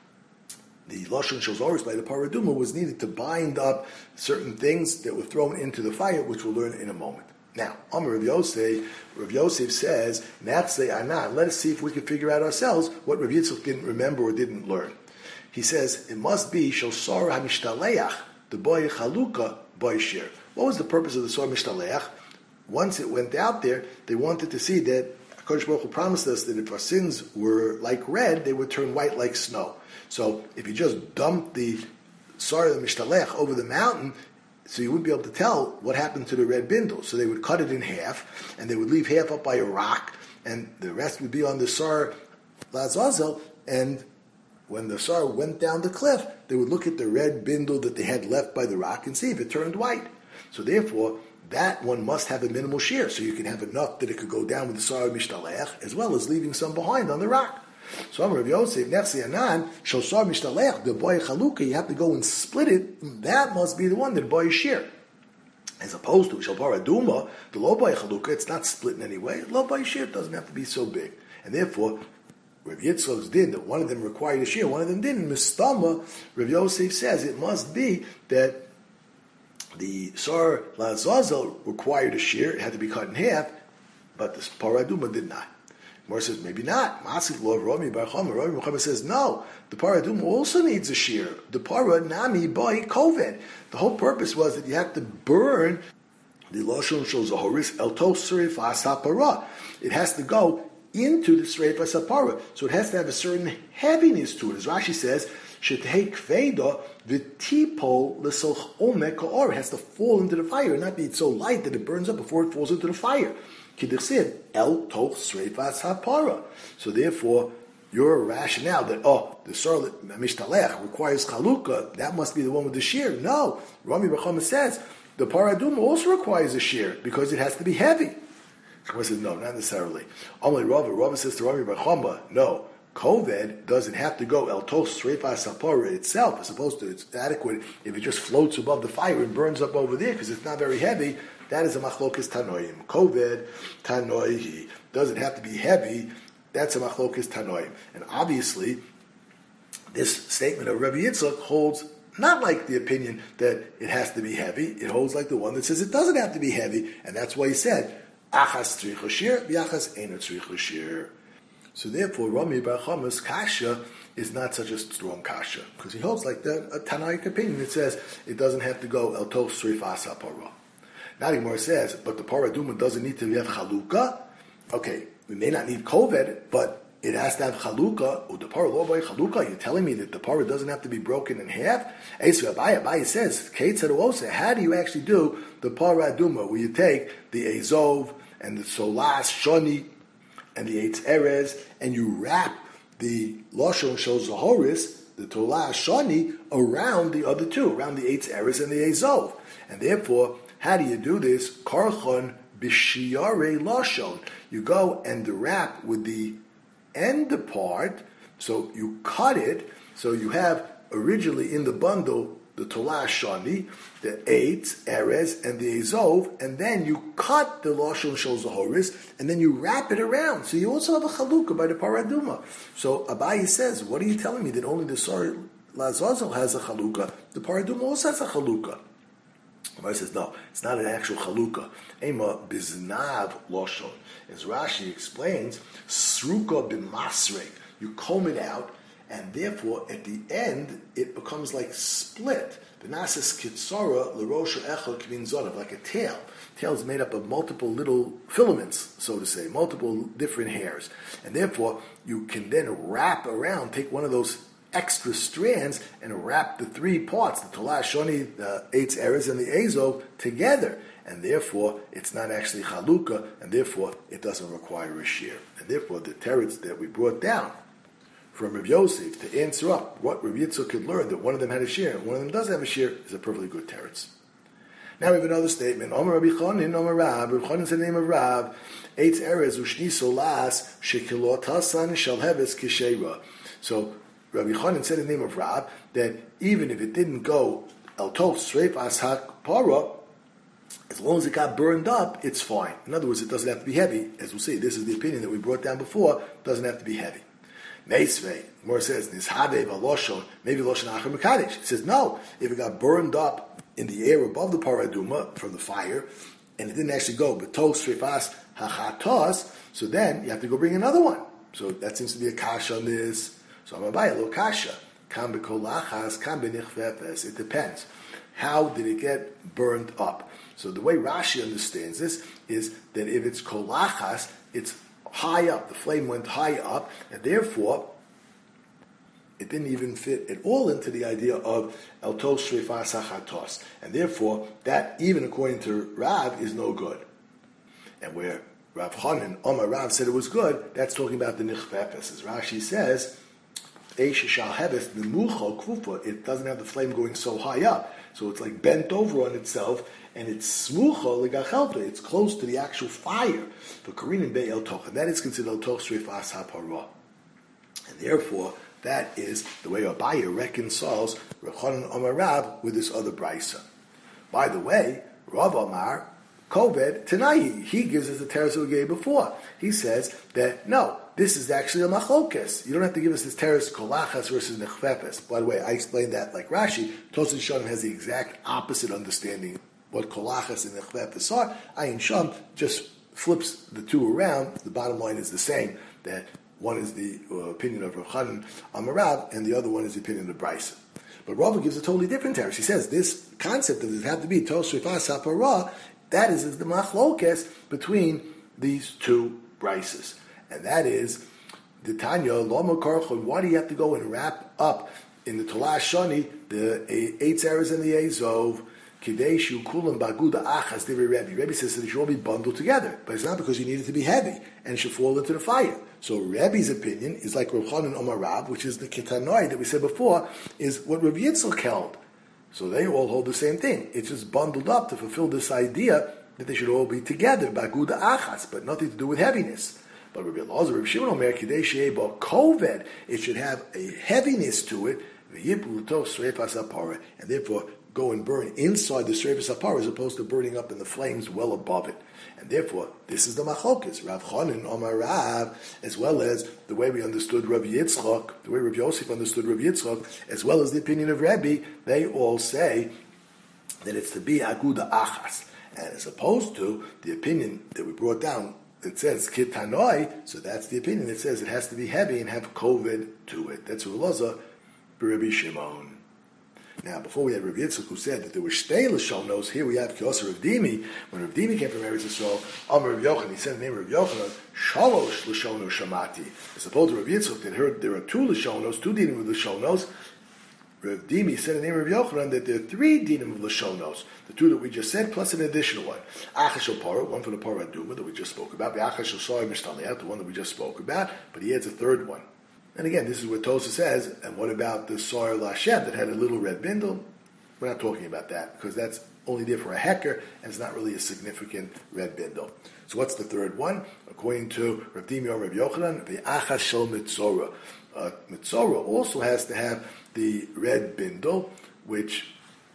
the Lashon Shel Zoros by the Paraduma was needed to bind up certain things that were thrown into the fire, which we'll learn in a moment. Now, Amar Rav Yosef, Rav Yosef says, Natzle Anah, let us see if we can figure out ourselves what Rav Yitzchak didn't remember or didn't learn. He says, it must be Shel Sar HaMishtaleach, the boy Chaluka, boy Shir. What was the purpose of the Sar Mishtaleach? Once it went out there, they wanted to see that HaKadosh Baruch Hu promised us that if our sins were like red, they would turn white like snow. So if you just dumped the Sar Mishtaleach over the mountain, so you wouldn't be able to tell what happened to the red bindle. So they would cut it in half, and they would leave half up by a rock, and the rest would be on the Sar Lazazel, and when the Sar went down the cliff, they would look at the red bindle that they had left by the rock and see if it turned white. So therefore, that one must have a minimal shear, so you can have enough that it could go down with the Sar Mishtaleach, as well as leaving some behind on the rock. So Amar Rav Yosef, Nechsi Anan, Shel Sar Mishtaleach, the boy Chaluka, you have to go and split it. That must be the one that boy shear. As opposed to Shel Paraduma, the low boy Chaluka, it's not split in any way. Low boy shear doesn't have to be so big. And therefore, Rav Yitzchak's did that one of them required a shear, one of them didn't. Mistama, Rav Yosef says it must be that the Sar Lazazel required a shear, it had to be cut in half, but the Paraduma did not. Mor says, maybe not. Masik lo Rami Bar Chama. Rami Bar Chama says, no, the Paraduma also needs a shear. The Para Nami Boy Koved. The whole purpose was that you have to burn the Lashon Shel Zoros El Tos Sreifas HaPara. It has to go into the Sreifas HaPara. So it has to have a certain heaviness to it. As Rashi says, Shetei Kveda V'tipol L'soch Omek Ha'or. It has to fall into the fire and not be so light that it burns up before it falls into the fire. Kidduchsid El Toch Sreifas HaPara. So therefore, your rationale that, oh, the Sar Mishtaleach requires Chaluka, that must be the one with the shear. No. Rami Bar Chama says, the Paraduma also requires a shear because it has to be heavy. Chama says, no, not necessarily. Amalei Rava, Rava says to Rami Bar Chama, no. Koved doesn't have to go El Toch Sreifas HaPara itself. As opposed to, it's adequate if it just floats above the fire and burns up over there because it's not very heavy. That is a machlokes tanoim. Koved tanoihi. Doesn't have to be heavy. That's a machlokes tanoim. And obviously, this statement of Rabbi Yitzchak holds not like the opinion that it has to be heavy. It holds like the one that says it doesn't have to be heavy. And that's why he said, Achas tzricha shir, v'achas eino tzricha shir. So therefore, Rami Bar Chama's kasha is not such a strong kasha. Because he holds like the a Tanaic opinion that says it doesn't have to go El Toch Sreifas HaPara. Now the Gemara says, but the Paraduma doesn't need to have Chaluka. Okay, we may not need Koved, but it has to have Chaluka. Or the Para lo by Chaluka. You're telling me that the Para doesn't have to be broken in half? Esra Abaya, Abaya says, Kate said also, how do you actually do the Paraduma, where you take the Ezov and the Solas Shoni and the Eitz Erez, and you wrap the Lashon Shel Zoros, the Tolah Shoni, around the other two, around the Eitz Erez and the Ezov. And therefore, how do you do this? Karchon b'shiyare lashon. You go and wrap with the end part, so you cut it, so you have originally in the bundle the Tolah Shani, the Eitz, Erez, and the Ezov, and then you cut the Lashon Shel Zoros, and then you wrap it around. So you also have a Chalukah by the Paraduma. So Abaye says, what are you telling me, that only the Sar Lazazel has a Chalukah? The Paraduma also has a Chalukah. Gemara says, no, it's not an actual chalukah. Ema biznav loshon. As Rashi explains, sruka b'masrek. You comb it out, and therefore, at the end, it becomes like split. B'nases kitzara l'rosha echad k'min zonav, like a tail. Tail is made up of multiple little filaments, so to say, multiple different hairs. And therefore, you can then wrap around, take one of those extra strands and wrap the three parts, the Tolah Shoni, the Eitz Erez, and the Ezov, together. And therefore, it's not actually Chalukah, and therefore, it doesn't require a shear. And therefore, the teretz that we brought down from Rav Yosef to answer up what Rav Yitzchak could learn that one of them had a shear and one of them doesn't have a shear is a perfectly good teretz. Now we have another statement. Omer Rabbi Chonin, Omer Rab. Rabbi Chonin said the name of Rab. Eitz erez ushni solas shekilot hasan shel heves kisheira. So Rabbi Chonin said the name of Rab that even if it didn't go el toch sreif as hakpara, as long as it got burned up, it's fine. In other words, it doesn't have to be heavy. As we'll see, this is the opinion that we brought down before. It doesn't have to be heavy. Meisvei, more says, Nishadeh v'loshon, maybe loshon acher mekadesh. It says, no, if it got burned up in the air above the paraduma from the fire, and it didn't actually go, but tos shrifas hachatos, so then you have to go bring another one. So that seems to be a kasha on this. So I'm about lo kasha. Kam bekolachas, kam benichvefes. It depends. How did it get burned up? So the way Rashi understands this is that if it's kolachas, it's high up. The flame went high up, and therefore it didn't even fit at all into the idea of el tos shrifas hachatos. And therefore, that, even according to Rav, is no good. And where Rav Chonin, Omar Rav, said it was good, that's talking about the nichvefes. As Rashi says, it doesn't have the flame going so high up. So it's like bent over on itself, and it's smucha legachelta. It's close to the actual fire. The Korean Bei El Toch, and that is considered El Toch Sreifas HaParah. And therefore, that is the way Abaye reconciles Rav Chonin Amar Rav with this other brisa. By the way, Rav Amar Koved Tanai, he gives us the teres we gave before. He says that no, this is actually a machlokes. You don't have to give us this teres kolachas versus nechvefes. By the way, I explained that like Rashi. Tosfos Yeshanim has the exact opposite understanding what kolachas and nechvefes are. Ayin Sham just flips the two around. The bottom line is the same. That one is the uh, opinion of Rav Chonin Amar Rav, and the other one is the opinion of Brisa. But Rava gives a totally different teres. He says this concept that it have to be tos shrifas haparah, that is, is the machlokes between these two brises. And that is, the Tanya, Loma Karchon, why do you have to go and wrap up in the Tolah Shani, the eight errors and the Ezov, Kideshu, Kulam, Baguda, Achas, Divrei Rebbe. Rebbe says that they should all be bundled together, but it's not because you need it to be heavy, and it should fall into the fire. So Rebbe's opinion is like Rav Chonin Omar Rav, which is the Ketanoi that we said before, is what Rav Yitzchak held. So they all hold the same thing. It's just bundled up to fulfill this idea that they should all be together, Baguda Achas, but nothing to do with heaviness. But Rabbi Elazar, Rabbi Shimon Omer, Kidei She'eba Koved, it should have a heaviness to it, and therefore go and burn inside the Sreifas HaParah as opposed to burning up in the flames well above it. And therefore, this is the machlokes, Rav Chonin, Omar Rav, as well as the way we understood Rav Yitzchak, the way Rav Yosef understood Rav Yitzchak, as well as the opinion of Rebbe, they all say that it's to be Aguda Achas. And as opposed to the opinion that we brought down, it says Kitanoi, so that's the opinion that says it has to be heavy and have COVID to it. That's Ulaza, Rabbi Shimon. Now, before we had Rav Yitzchak who said that there were shtei Lashonos, here we have Kiyosar Rav Dimi. When Rav Dimi came from Eretz Yisrael, Amar Rav Yochanan, he said the name of Rav Yochanan, Shalosh Lashonos Shamati. As opposed to Rav Yitzchak that heard there are two Lashonos, two dinim of Lashonos, Rav Dimi said in the name of Rav Yochanan that there are three dinim of Lashonos, the two that we just said, plus an additional one. Achash Parah, one for the Parah Duma that we just spoke about, the Achash Soy Mishtaliat, the one that we just spoke about, but he adds a third one. And again, this is what Tosa says, and what about the Soyer Lashem that had a little red bindle? We're not talking about that, because that's only there for a hecker, and it's not really a significant red bindle. So what's the third one? According to Rav Dimi or Rav Yochanan, the Achash Shel Mitzorah. Uh, Mitzorah also has to have the red bindle, which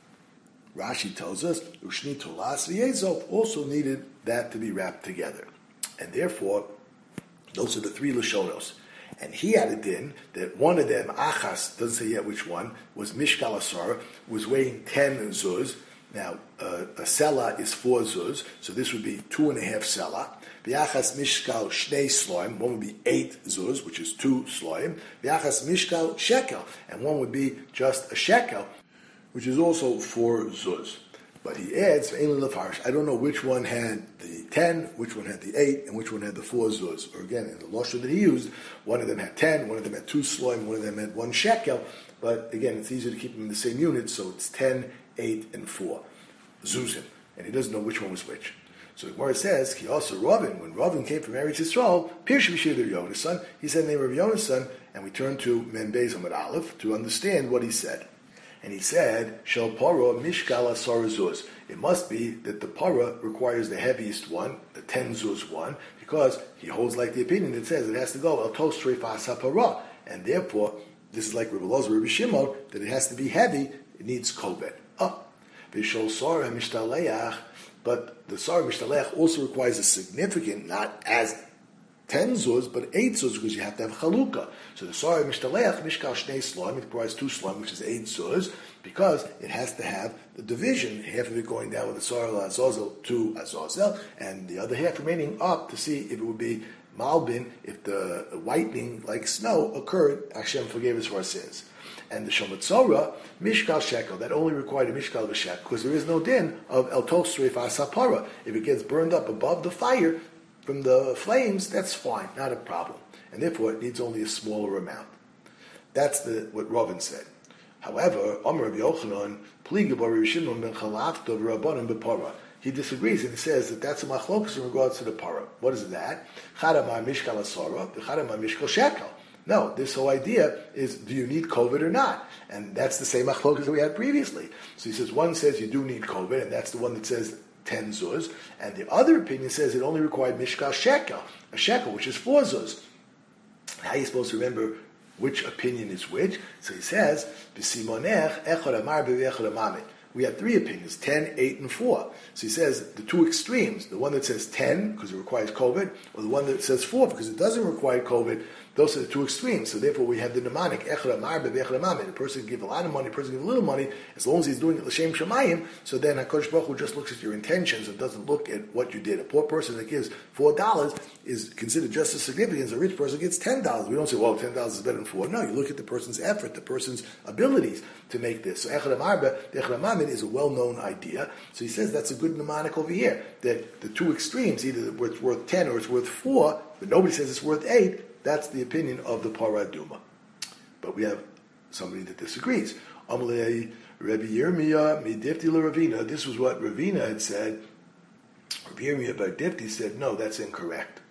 Rashi tells us, Ushni Tolas V'Yezov also needed that to be wrapped together. And therefore, those are the three Lashonos. And he added in that one of them, Achas, doesn't say yet which one, was Mishkal Asar, was weighing ten zuz. Now, uh, a sela is four zuz, so this would be two and a half sela. V'achas Mishkal Shnei Sloim, one would be eight zuz, which is two sloim. V'achas Mishkal Shekel, and one would be just a shekel, which is also four zuz. But he adds, I don't know which one had the ten, which one had the eight, and which one had the four zuz. Or again, in the lashon that he used, one of them had ten, one of them had two sloim, one of them had one shekel. But again, it's easier to keep them in the same unit, so it's ten, eight, and four zuzim. And he doesn't know which one was which. So the Gemara says, he also Ravin, when Ravin came from Eretz Yisrael, Pirshu B'Shir Rav Yonasan, he said the name of Rav Yonasan, and we turn to Mem Beis Amud Aleph to understand what he said. And he said, Shel Para Mishkal Asar Zuz. It must be that the para requires the heaviest one, the ten zuz one, because he holds like the opinion that says it has to go El Tos Treifas HaPara. And therefore, this is like Rabbi Elazar, Rabbi Shimon, that it has to be heavy, it needs koved. Oh. V'shol Sar HaMishtaleach, but the Sar HaMishtaleach also requires a significant, not as ten zuz, but eight zuz, because you have to have chalukah. So the Sar HaMishtaleach, Mishkal Shnei Slom, it requires two slom, which is eight zuz, because it has to have the division, half of it going down with the Sar Azazel to Azazel, and the other half remaining up to see if it would be Malbin, if the whitening, like snow, occurred, Hashem forgave us for our sins. And the Shomatzora, Mishkal Shekel, that only required a Mishkal of a shekel, because there is no din of El Tos Treifas HaPara. If it gets burned up above the fire, from the flames, that's fine, not a problem. And therefore, it needs only a smaller amount. That's the, what Ravin said. However, Amar Rabbi Yochanan, Pliga bar Rabbi Shimon ben Chalafta v'Rabbanan b'Para. He disagrees and he says that that's a machlokus in regards to the para. What is that? Chadamar mishkal asara, v'chadamar mishkal shekel. No, this whole idea is, do you need koved or not? And that's the same machlokus that we had previously. So he says, one says you do need koved, and that's the one that says ten zuz, and the other opinion says it only required mishkal shekel, a shekel, which is four zuz. How are you supposed to remember which opinion is which? So he says, b'simonech echad amar b'echad amamet. We have three opinions, ten, eight, and four. So he says the two extremes, the one that says ten, because it requires koved, or the one that says four, because it doesn't require koved, those are the two extremes. So therefore we have the mnemonic, echad amar b'echad amamet. A person can give a lot of money, a person can give a little money, as long as he's doing it l'shem shamayim, so then HaKadosh Baruch Hu just looks at your intentions and doesn't look at what you did. A poor person that gives four dollars is considered just as significant as a rich person gets ten dollars. We don't say, well, ten dollars is better than four. No, you look at the person's effort, the person's abilities to make this. So echad amar b'echad amamet is a well-known idea. So he says that's a good mnemonic over here, that the two extremes, either it's worth ten or it's worth four, but nobody says it's worth eight. That's the opinion of the Paraduma. But we have somebody that disagrees. Amalei Rabbi Yirmiyah midifti l'Ravina. This was what Ravina had said. Rabbi Yirmiyah bar Difti said, no, that's incorrect.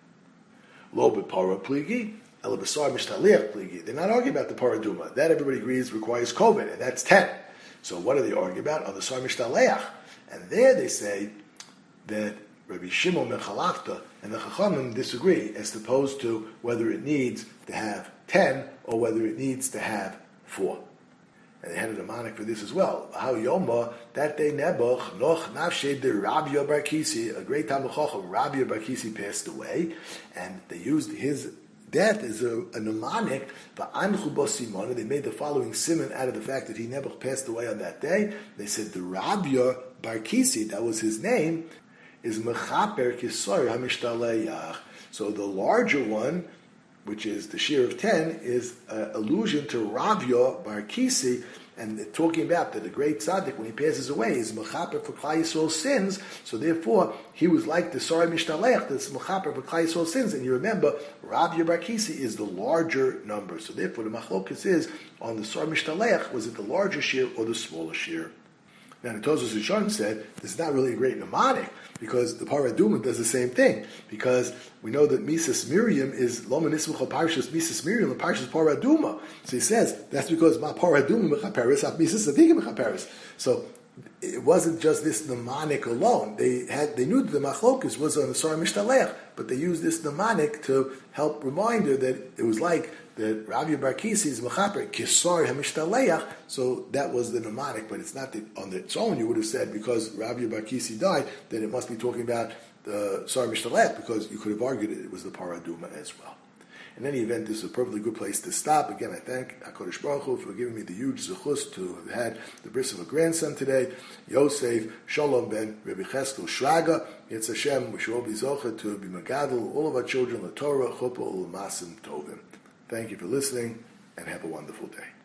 Lo b'para pligi, el b'sar mishtaliach pligi. They're not arguing about the Paraduma. That everybody agrees requires koved, and that's ten. So what do they argue about? On the sar mishtaleach. And there they say that Rabbi Shimon ben Chalafta and the Chachamim disagree as opposed to whether it needs to have ten or whether it needs to have four. And they had a mnemonic for this as well. How Yoma, that day Nebuch, Noch Nafshe de Rabbi Bar Kisi, a great Talmid Chacham, Rabbi Bar Kisi passed away, and they used his death as a, a mnemonic for Anchu Bo Simon. They made the following simon out of the fact that he Nebuch passed away on that day. They said the Rabbi Bar Kisi, that was his name, is mechaper kisor hamishtalayach. So the larger one, which is the shear of ten, is an allusion to Ravya Bar Kisi, and they're talking about that the great tzaddik, when he passes away, is mechaper for Klal Yisrael's sins. So therefore, he was like the Sar Mishtaleach, that's mechaper for Klal Yisrael's sins. And you remember, Ravya Bar Kisi is the larger number. So therefore, the machlokas is on the Sar Mishtaleach, was it the larger shear or the smaller shear? Now, the Tosfos Rishon said this is not really a great mnemonic because the Paraduma does the same thing. Because we know that Misas Miriam is Loma Nismucha Parshas Misas Miriam and Parshas Paraduma. So he says that's because Ma Paraduma Mechaperis Af Misas Sadigim Mechaperis. So it wasn't just this mnemonic alone. They had they knew that the Machlokus was on the Sar Mishtaleach, but they used this mnemonic to help remind her that it was like that Rabbi Bar Kisi is mechaper kisar hamishtaleyach, so that was the mnemonic. But it's not that on its own you would have said because Rabbi Bar Kisi died, then it must be talking about the sar mishtaleach, because you could have argued it, it was the paraduma as well. In any event, this is a perfectly good place to stop. Again, I thank HaKadosh Baruch Hu for giving me the huge zechus to have had the bris of a grandson today, Yosef Shalom ben Rabbi Cheskel Shraga. Yetz Hashem, we should all be zocher to be megadol all of our children, la Torah, chuppah, u'masim tovim. Thank you for listening, and have a wonderful day.